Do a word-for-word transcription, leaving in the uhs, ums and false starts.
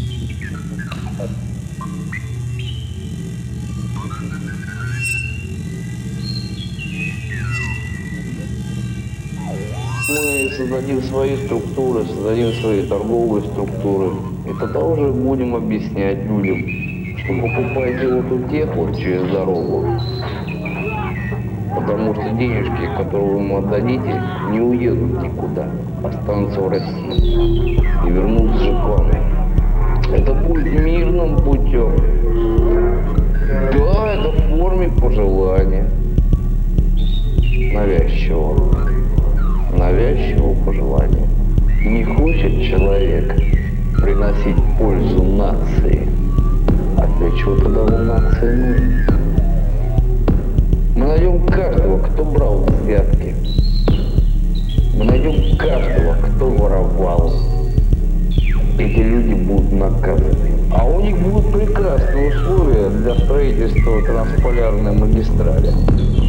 Мы создадим свои структуры, создадим свои торговые структуры. И тогда уже будем объяснять людям, что покупайте вот у тех вот через дорогу. Потому что денежки, которые вы ему отдадите, не уедут никуда, останутся в России и вернутся же к вам. Это будет мирным путем. Да, это в форме пожелания. Навязчивого. Навязчивого пожелания. Не хочет человек приносить пользу нации. А для чего тогда он нации нужен? Мы найдем каждого, кто брал взятки. Мы найдем каждого, кто воровал. Эти люди будут наказаны. А у них будут прекрасные условия для строительства трансполярной магистрали.